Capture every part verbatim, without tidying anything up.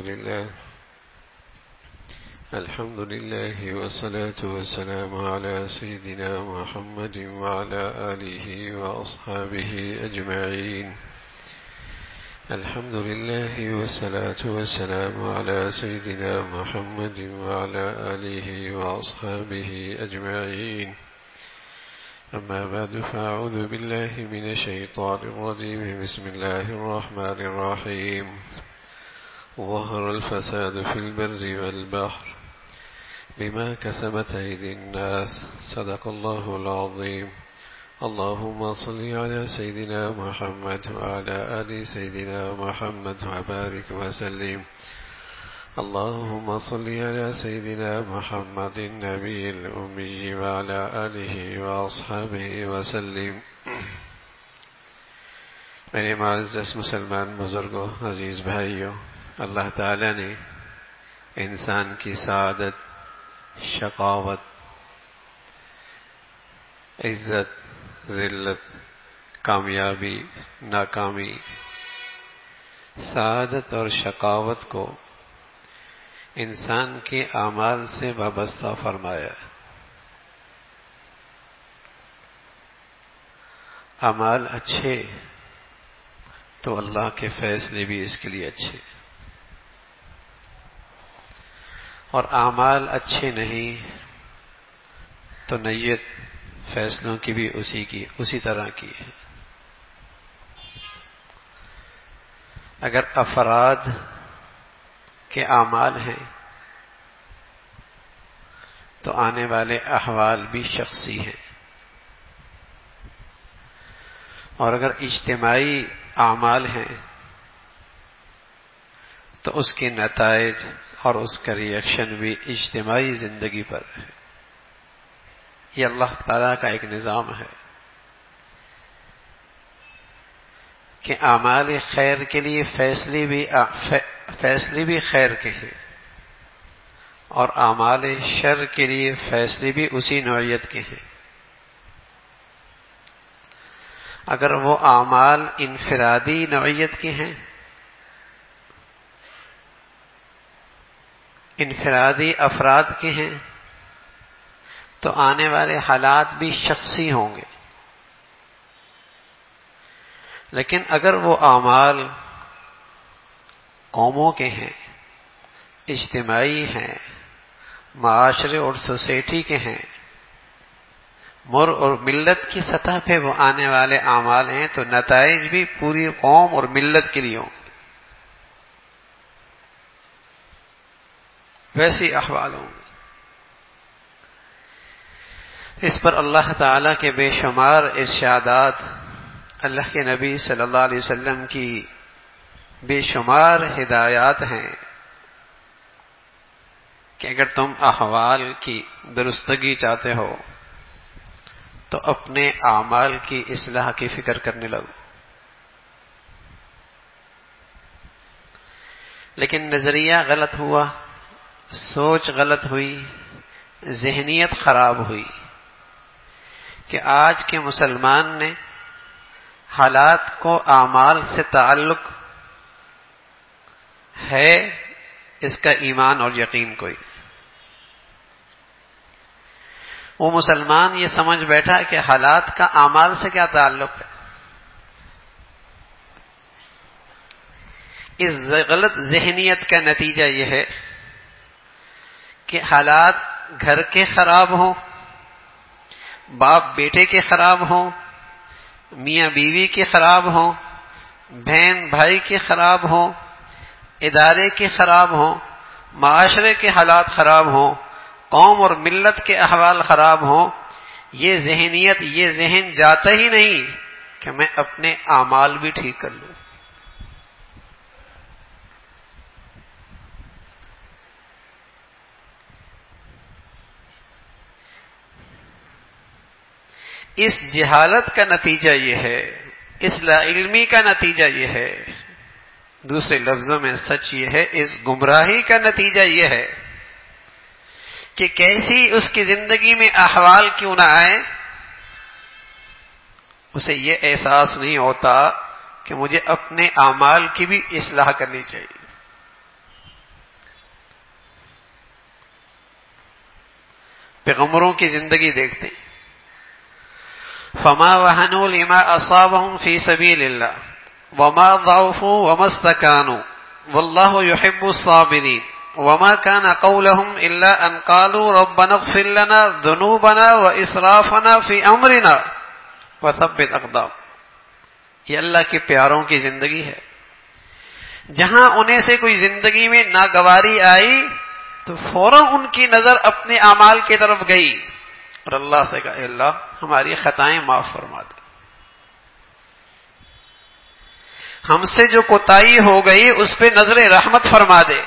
لله الحمد لله والصلاة والسلام على سيدنا محمد وعلى آله وأصحابه أجمعين. الحمد لله والصلاة والسلام على سيدنا محمد وعلى آله وأصحابه أجمعين. أما بعد فأعوذ بالله من الشيطان الرجيم. بسم الله الرحمن الرحيم. ظهر الفساد في البر والبحر بما كسبت أيدي الناس. صدق الله العظيم. اللهم صل على سيدنا محمد وعلى آل سيدنا محمد وبارك وسلم. اللهم صل على سيدنا محمد النبي الأمي وعلى آله وأصحابه وسلم. میرے معزز مسلمان بزرگوں، عزیز بھائیوں، اللہ تعالی نے انسان کی سعادت، شقاوت، عزت، ذلت، کامیابی، ناکامی، سعادت اور شقاوت کو انسان کے اعمال سے وابستہ فرمایا. اعمال اچھے تو اللہ کے فیصلے بھی اس کے لیے اچھے، اور اعمال اچھے نہیں تو نیت فیصلوں کی بھی اسی کی اسی طرح کی ہے. اگر افراد کے اعمال ہیں تو آنے والے احوال بھی شخصی ہیں، اور اگر اجتماعی اعمال ہیں تو اس کے نتائج اور اس کا ریئیکشن بھی اجتماعی زندگی پر ہے. یہ اللہ تعالیٰ کا ایک نظام ہے کہ اعمال خیر کے لیے فیصلے بھی فیصلے بھی خیر کے ہیں، اور اعمال شر کے لیے فیصلے بھی اسی نوعیت کے ہیں. اگر وہ اعمال انفرادی نوعیت کے ہیں، انفرادی افراد کے ہیں، تو آنے والے حالات بھی شخصی ہوں گے. لیکن اگر وہ اعمال قوموں کے ہیں، اجتماعی ہیں، معاشرے اور سوسائٹی کے ہیں، مر اور ملت کی سطح پہ وہ آنے والے اعمال ہیں، تو نتائج بھی پوری قوم اور ملت کے لیے ہوں. ویسی احوال ہوں. اس پر اللہ تعالی کے بے شمار ارشادات، اللہ کے نبی صلی اللہ علیہ وسلم کی بے شمار ہدایات ہیں کہ اگر تم احوال کی درستگی چاہتے ہو تو اپنے اعمال کی اصلاح کی فکر کرنے لگو. لیکن نظریہ غلط ہوا، سوچ غلط ہوئی، ذہنیت خراب ہوئی کہ آج کے مسلمان نے حالات کو اعمال سے تعلق ہے، اس کا ایمان اور یقین کوئی. وہ مسلمان یہ سمجھ بیٹھا کہ حالات کا اعمال سے کیا تعلق ہے. اس غلط ذہنیت کا نتیجہ یہ ہے کہ حالات گھر کے خراب ہوں، باپ بیٹے کے خراب ہوں، میاں بیوی کے خراب ہوں، بہن بھائی کے خراب ہوں، ادارے کے خراب ہوں، معاشرے کے حالات خراب ہوں، قوم اور ملت کے احوال خراب ہوں، یہ ذہنیت، یہ ذہن جاتا ہی نہیں کہ میں اپنے اعمال بھی ٹھیک کر لوں. اس جہالت کا نتیجہ یہ ہے، اس لا علمی کا نتیجہ یہ ہے، دوسرے لفظوں میں سچ یہ ہے، اس گمراہی کا نتیجہ یہ ہے کہ کیسی اس کی زندگی میں احوال کیوں نہ آئے، اسے یہ احساس نہیں ہوتا کہ مجھے اپنے اعمال کی بھی اصلاح کرنی چاہیے. پیغمبروں کی زندگی دیکھتے ہیں. فما وهنوا لما اصابهم في سبيل الله وما ضعفوا وما استكانوا والله يحب الصابرين وما كان قولهم الا ان قالوا ربنا اغفر لنا ذنوبنا واسرافنا في امرنا وثبت اقدام. یہ اللہ کے پیاروں کی زندگی ہے. جہاں انہیں سے کوئی زندگی میں ناگواری آئی تو فوراً ان کی نظر اپنے اعمال کی طرف گئی اور اللہ سے کہا، اے اللہ ہماری خطائیں معاف فرما دے، ہم سے جو کوتاہی ہو گئی اس پہ نظر رحمت فرما دے.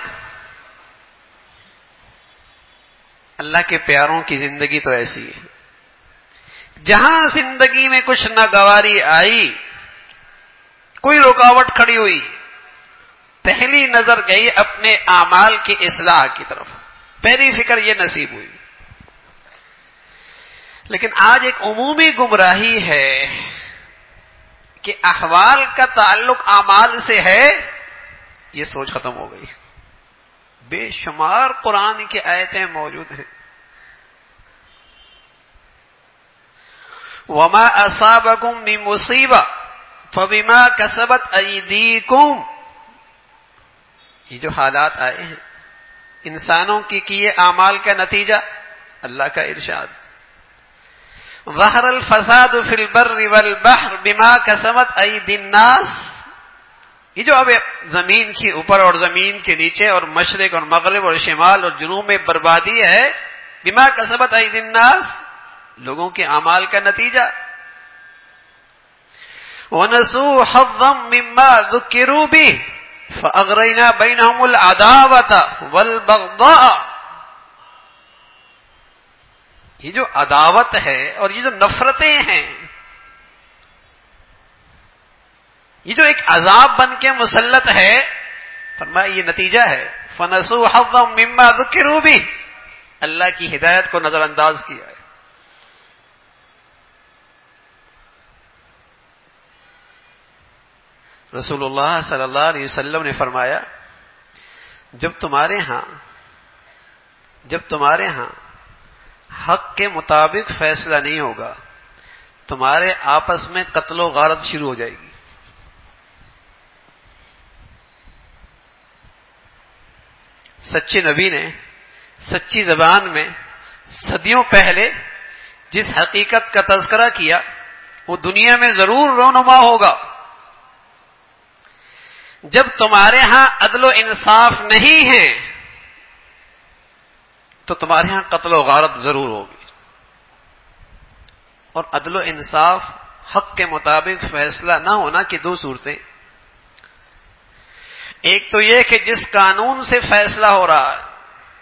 اللہ کے پیاروں کی زندگی تو ایسی ہے. جہاں زندگی میں کچھ ناگواری آئی، کوئی رکاوٹ کھڑی ہوئی، پہلی نظر گئی اپنے اعمال کی اصلاح کی طرف، پہلی فکر یہ نصیب ہوئی. لیکن آج ایک عمومی گمراہی ہے کہ احوال کا تعلق اعمال سے ہے، یہ سوچ ختم ہو گئی. بے شمار قرآن کی آیتیں موجود ہیں. وما اصابکم من مصیبہ فبما کسبت ایدیکم. یہ جو حالات آئے ہیں انسانوں کی کیے اعمال کا نتیجہ، اللہ کا ارشاد، ظہر الفساد فی البر والبحر بما کسبت ایدی الناس. یہ جو اب زمین کے اوپر اور زمین کے نیچے اور مشرق اور مغرب اور شمال اور جنوب میں بربادی ہے، بما کسبت ایدی الناس، لوگوں کے اعمال کا نتیجہ. وَنَسُوا حَظًّا مِّمَّا ذُكِّرُوا بِهِ فَأَغْرَيْنَا بَيْنَهُمُ الْعَدَاوَةَ وَالْبَغْضَاءَ. یہ جو عداوت ہے اور یہ جو نفرتیں ہیں، یہ جو ایک عذاب بن کے مسلط ہے، فرمایا یہ نتیجہ ہے. فَنَسُوا حَظًّا مِّمَّا ذُكِّرُوا بِهِ، اللہ کی ہدایت کو نظر انداز کیا ہے. رسول اللہ صلی اللہ علیہ وسلم نے فرمایا، جب تمہارے ہاں جب تمہارے ہاں حق کے مطابق فیصلہ نہیں ہوگا، تمہارے آپس میں قتل و غارت شروع ہو جائے گی. سچے نبی نے سچی زبان میں صدیوں پہلے جس حقیقت کا تذکرہ کیا وہ دنیا میں ضرور رونما ہوگا. جب تمہارے ہاں عدل و انصاف نہیں ہے تو تمہارے ہاں قتل و غارت ضرور ہوگی. اور عدل و انصاف، حق کے مطابق فیصلہ نہ ہونا کی دو صورتیں، ایک تو یہ کہ جس قانون سے فیصلہ ہو رہا ہے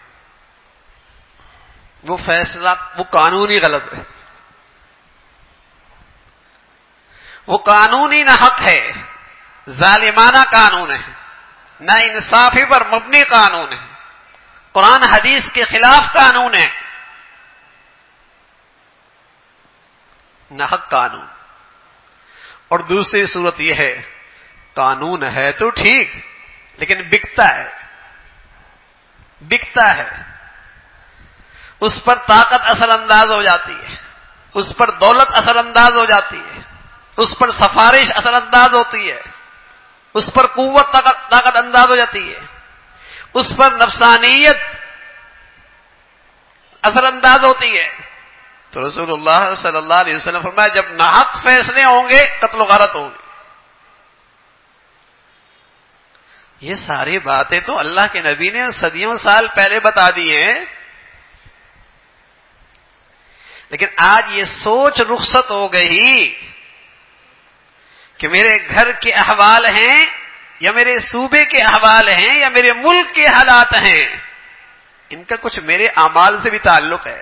وہ فیصلہ وہ قانونی غلط ہے، وہ قانونی نہ حق ہے، ظالمانہ قانون ہے، نہ انصافی پر مبنی قانون ہے، قرآن حدیث کے خلاف قانون ہے، نہ حق قانون. اور دوسری صورت یہ ہے قانون ہے تو ٹھیک لیکن بکتا ہے بکتا ہے اس پر طاقت اثر انداز ہو جاتی ہے، اس پر دولت اثر انداز ہو جاتی ہے، اس پر سفارش اثر انداز ہوتی ہے، اس پر قوت طاقت, طاقت انداز ہو جاتی ہے، اس پر نفسانیت اثر انداز ہوتی ہے. تو رسول اللہ صلی اللہ علیہ وسلم فرمایا جب ناحق فیصلے ہوں گے قتل و غارت ہوگی. یہ ساری باتیں تو اللہ کے نبی نے صدیوں سال پہلے بتا دی ہیں، لیکن آج یہ سوچ رخصت ہو گئی کہ میرے گھر کے احوال ہیں یا میرے صوبے کے احوال ہیں یا میرے ملک کے حالات ہیں، ان کا کچھ میرے اعمال سے بھی تعلق ہے.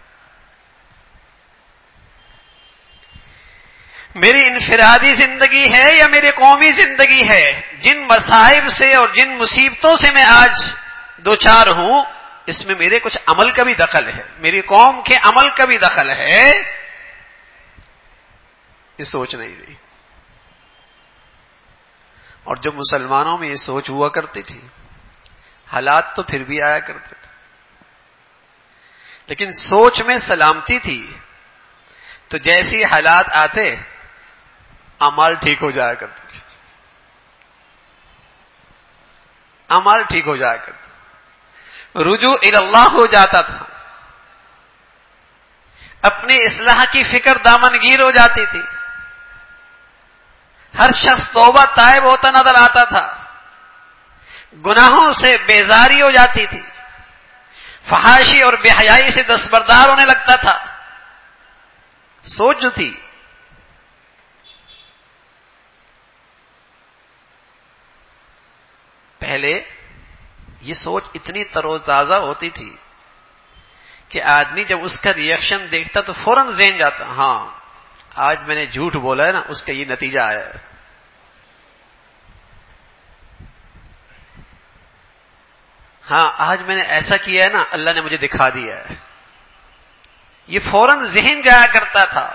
میری انفرادی زندگی ہے یا میری قومی زندگی ہے، جن مصائب سے اور جن مصیبتوں سے میں آج دوچار ہوں اس میں میرے کچھ عمل کا بھی دخل ہے، میری قوم کے عمل کا بھی دخل ہے. یہ سوچ نہیں رہی. اور جب مسلمانوں میں یہ سوچ ہوا کرتی تھی حالات تو پھر بھی آیا کرتے تھے. لیکن سوچ میں سلامتی تھی، تو جیسی حالات آتے اعمال ٹھیک ہو جایا کرتے، اعمال ٹھیک ہو جایا کرتے، رجوع الی اللہ ہو جاتا تھا، اپنی اصلاح کی فکر دامنگیر ہو جاتی تھی، ہر شخص توبہ تائب ہوتا نظر آتا تھا، گناہوں سے بیزاری ہو جاتی تھی، فحاشی اور بے حیائی سے دستبردار ہونے لگتا تھا. سوچ جو تھی پہلے یہ سوچ اتنی تر و تازہ ہوتی تھی کہ آدمی جب اس کا ریئیکشن دیکھتا تو فوراً ذہن جاتا، ہاں آج میں نے جھوٹ بولا ہے نا، اس کا یہ نتیجہ آیا ہے. ہاں آج میں نے ایسا کیا ہے نا، اللہ نے مجھے دکھا دیا ہے. یہ فوراً ذہن جایا کرتا تھا.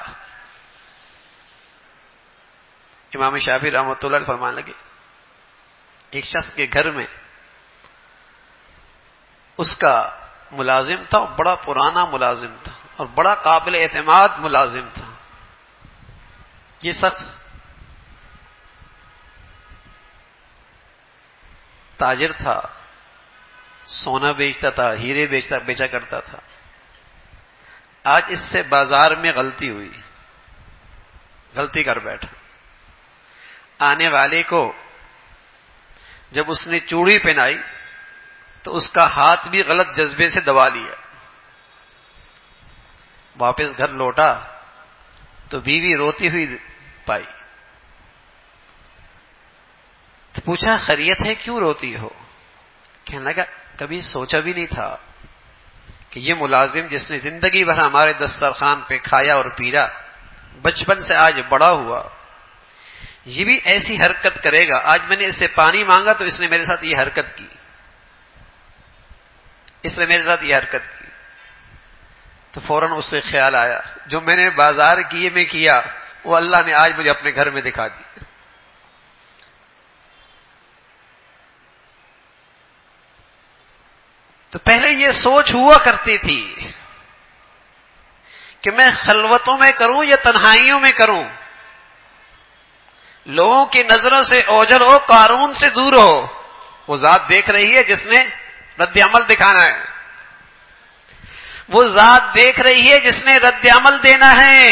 امام شافعی رحمۃ اللہ علیہ فرمانے لگے، ایک شخص کے گھر میں اس کا ملازم تھا، بڑا پرانا ملازم تھا اور بڑا قابل اعتماد ملازم تھا. یہ شخص تاجر تھا، سونا بیچتا تھا، ہیرے بیچتا بیچا کرتا تھا. آج اس سے بازار میں غلطی ہوئی، غلطی کر بیٹھا. آنے والے کو جب اس نے چوڑی پہنائی تو اس کا ہاتھ بھی غلط جذبے سے دبا لیا. واپس گھر لوٹا تو بیوی روتی ہوئی پائی. تو پوچھا خیریت ہے، کیوں روتی ہو؟ کہنے لگا کبھی سوچا بھی نہیں تھا کہ یہ ملازم جس نے زندگی بھر ہمارے دسترخوان پہ کھایا اور پیا، بچپن سے آج بڑا ہوا، یہ بھی ایسی حرکت کرے گا. آج میں نے اس سے پانی مانگا تو اس نے میرے ساتھ یہ حرکت کی، اس نے میرے ساتھ یہ حرکت کی. تو فوراً اس سے خیال آیا، جو میں نے بازار کیے میں کیا وہ اللہ نے آج مجھے اپنے گھر میں دکھا دی. تو پہلے یہ سوچ ہوا کرتی تھی کہ میں خلوتوں میں کروں یا تنہائیوں میں کروں، لوگوں کی نظروں سے اوجھل ہو، قارون سے دور ہو. وہ ذات دیکھ رہی ہے جس نے رد عمل دکھانا ہے، وہ ذات دیکھ رہی ہے جس نے رد عمل دینا ہے.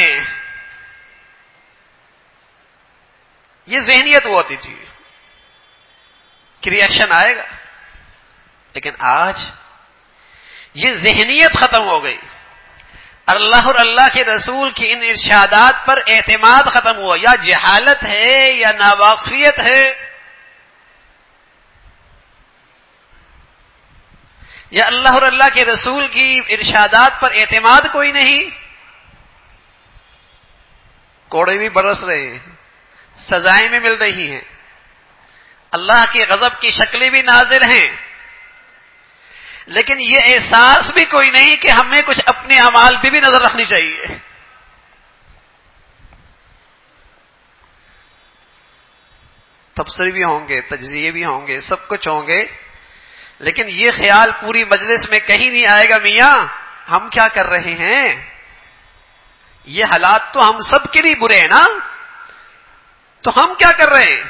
یہ ذہنیت وہ ہوتی تھی کہ ریئیکشن آئے گا. لیکن آج یہ ذہنیت ختم ہو گئی. اللہ اور اللہ کے رسول کی ان ارشادات پر اعتماد ختم ہوا. یا جہالت ہے یا ناواقفیت ہے، یا اللہ اور اللہ کے رسول کی ارشادات پر اعتماد کوئی نہیں. کوڑے بھی برس رہے ہیں، سزائیں بھی مل رہی ہیں، اللہ کے غضب کی شکلیں بھی نازل ہیں، لیکن یہ احساس بھی کوئی نہیں کہ ہمیں کچھ اپنے اعمال پہ بھی نظر رکھنی چاہیے. تبصرے بھی ہوں گے، تجزیے بھی ہوں گے، سب کچھ ہوں گے، لیکن یہ خیال پوری مجلس میں کہیں نہیں آئے گا، میاں ہم کیا کر رہے ہیں؟ یہ حالات تو ہم سب کے لیے برے ہیں نا، تو ہم کیا کر رہے ہیں؟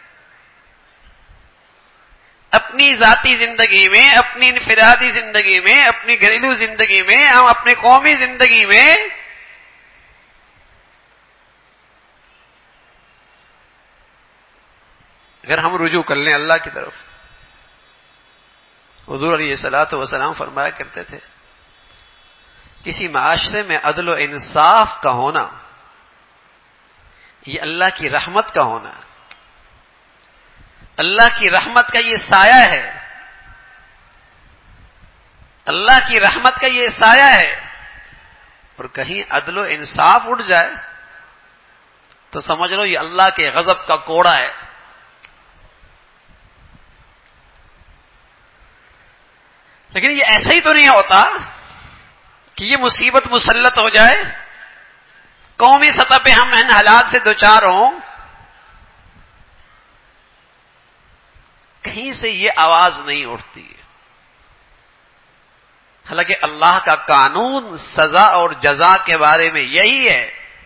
اپنی ذاتی زندگی میں، اپنی انفرادی زندگی میں، اپنی گھریلو زندگی میں، ہم اپنی قومی زندگی میں اگر ہم رجوع کر لیں اللہ کی طرف. حضور علیہ الصلوۃ والسلام فرمایا کرتے تھے کسی معاشرے میں عدل و انصاف کا ہونا یہ اللہ کی رحمت کا ہونا، اللہ کی رحمت کا یہ سایہ ہے، اللہ کی رحمت کا یہ سایہ ہے. اور کہیں عدل و انصاف اٹھ جائے تو سمجھ لو یہ اللہ کے غضب کا کوڑا ہے. لیکن یہ ایسا ہی تو نہیں ہوتا کہ یہ مصیبت مسلط ہو جائے، قومی سطح پہ ہم ان حالات سے دوچار ہوں، کہیں سے یہ آواز نہیں اٹھتی. حالانکہ اللہ کا قانون سزا اور جزا کے بارے میں یہی ہے.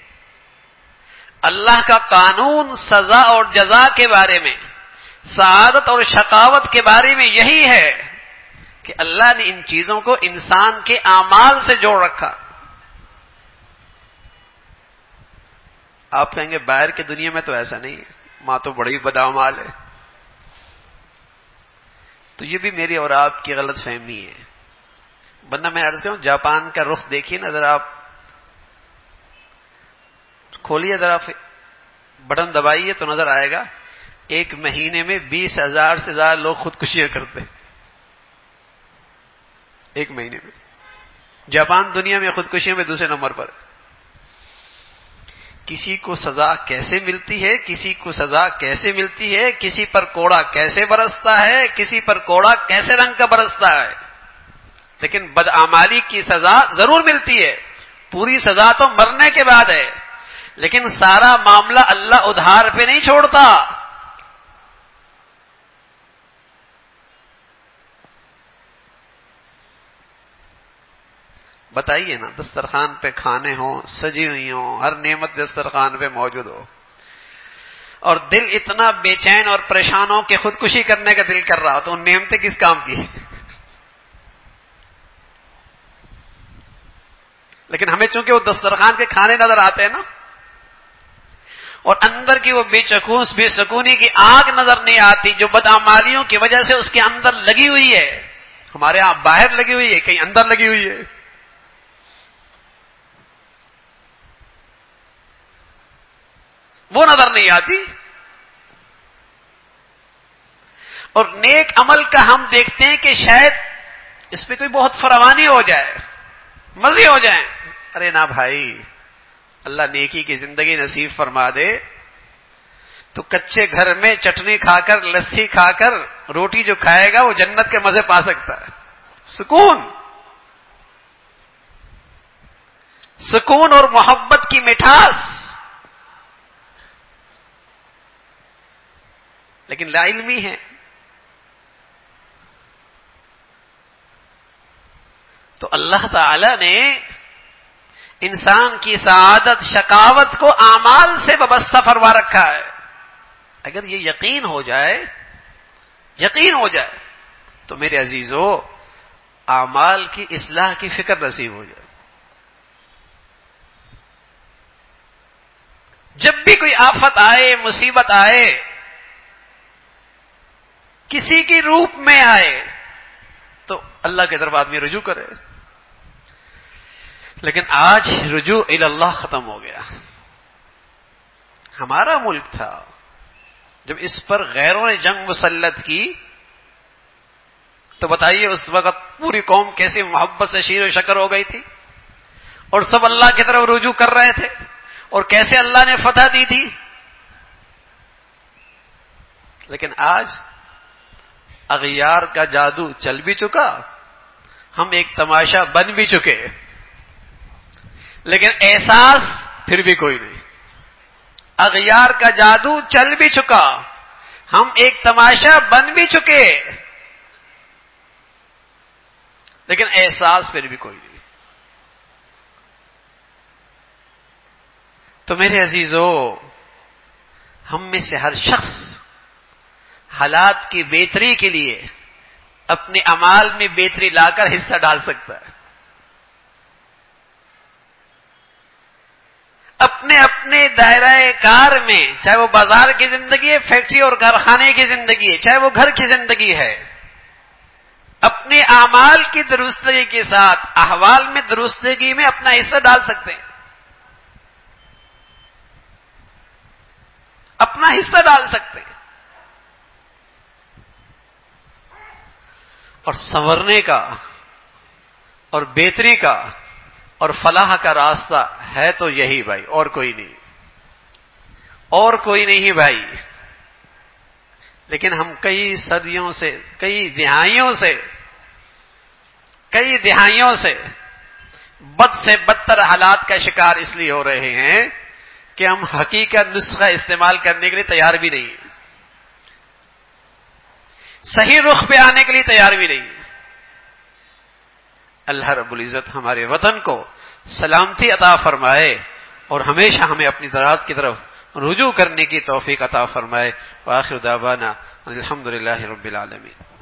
اللہ کا قانون سزا اور جزا کے بارے میں، سعادت اور شقاوت کے بارے میں یہی ہے کہ اللہ نے ان چیزوں کو انسان کے اعمال سے جوڑ رکھا. آپ کہیں گے باہر کی دنیا میں تو ایسا نہیں ہے، ماں تو بڑی بدعمال ہے. تو یہ بھی میری اور آپ کی غلط فہمی ہے. بندہ میں عرض کروں، جاپان کا رخ دیکھیے نا ذرا، آپ کھولیے ذرا، بٹن دبائیے تو نظر آئے گا ایک مہینے میں بیس ہزار سے زیادہ لوگ خودکشیاں کرتے ہیں. ایک مہینے میں جاپان دنیا میں خودکشیوں میں دوسرے نمبر پر. کسی کو سزا کیسے ملتی ہے، کسی کو سزا کیسے ملتی ہے، کسی پر کوڑا کیسے برستا ہے، کسی پر کوڑا کیسے رنگ کا برستا ہے، لیکن بدعمالی کی سزا ضرور ملتی ہے. پوری سزا تو مرنے کے بعد ہے، لیکن سارا معاملہ اللہ ادھار پہ نہیں چھوڑتا. بتائیے نا، دسترخوان پہ کھانے ہوں، سجی ہوئی ہوں، ہر نعمت دسترخوان پہ موجود ہو، اور دل اتنا بے چین اور پریشان ہو کہ خودکشی کرنے کا دل کر رہا ہو، تو ان نعمتیں کس کام کی؟ لیکن ہمیں چونکہ وہ دسترخوان کے کھانے نظر آتے ہیں نا، اور اندر کی وہ بے چکوس بے سکونی کی آگ نظر نہیں آتی جو بدعمالیوں کی وجہ سے اس کے اندر لگی ہوئی ہے. ہمارے ہاں باہر لگی ہوئی ہے، کہیں اندر لگی ہوئی ہے. وہ نظر نہیں آتی. اور نیک عمل کا ہم دیکھتے ہیں کہ شاید اس پہ کوئی بہت فراوانی ہو جائے، مزے ہو جائیں. ارے نا بھائی، اللہ نیکی کی زندگی نصیب فرما دے تو کچے گھر میں چٹنی کھا کر، لسی کھا کر، روٹی جو کھائے گا وہ جنت کے مزے پا سکتا ہے. سکون سکون اور محبت کی مٹھاس. لیکن لا علمی ہے. تو اللہ تعالی نے انسان کی سعادت شقاوت کو اعمال سے وابستہ فرما رکھا ہے. اگر یہ یقین ہو جائے یقین ہو جائے تو میرے عزیزو، اعمال کی اصلاح کی فکر نصیب ہو جائے. جب بھی کوئی آفت آئے، مصیبت آئے، کسی کی روپ میں آئے، تو اللہ کے طرف آدمی رجوع کرے. لیکن آج رجوع الی اللہ ختم ہو گیا. ہمارا ملک تھا، جب اس پر غیروں نے جنگ مسلط کی تو بتائیے اس وقت پوری قوم کیسی محبت سے شیر و شکر ہو گئی تھی، اور سب اللہ کی طرف رجوع کر رہے تھے، اور کیسے اللہ نے فتح دی تھی. لیکن آج اغیار کا جادو چل بھی چکا، ہم ایک تماشا بن بھی چکے، لیکن احساس پھر بھی کوئی نہیں. اغیار کا جادو چل بھی چکا، ہم ایک تماشا بن بھی چکے، لیکن احساس پھر بھی کوئی نہیں. تو میرے عزیزو، ہم میں سے ہر شخص حالات کی بہتری کے لیے اپنے اعمال میں بہتری لا کر حصہ ڈال سکتا ہے. اپنے اپنے دائرہ کار میں، چاہے وہ بازار کی زندگی ہے، فیکٹری اور کارخانے کی زندگی ہے، چاہے وہ گھر کی زندگی ہے، اپنے اعمال کی درستگی کے ساتھ احوال میں درستگی میں اپنا حصہ ڈال سکتے ہیں. اپنا حصہ ڈال سکتے ہیں. اور سنورنے کا اور بہتری کا اور فلاح کا راستہ ہے تو یہی بھائی، اور کوئی نہیں، اور کوئی نہیں بھائی. لیکن ہم کئی صدیوں سے، کئی دہائیوں سے کئی دہائیوں سے بد سے بدتر حالات کا شکار اس لیے ہو رہے ہیں کہ ہم حقیقت نسخہ استعمال کرنے کے لیے تیار بھی نہیں، صحیح رخ پہ آنے کے لیے تیار بھی نہیں. اللہ رب العزت ہمارے وطن کو سلامتی عطا فرمائے اور ہمیشہ ہمیں اپنی ذات کی طرف رجوع کرنے کی توفیق عطا فرمائے. وآخر دعوانا الحمدللہ رب العالمین.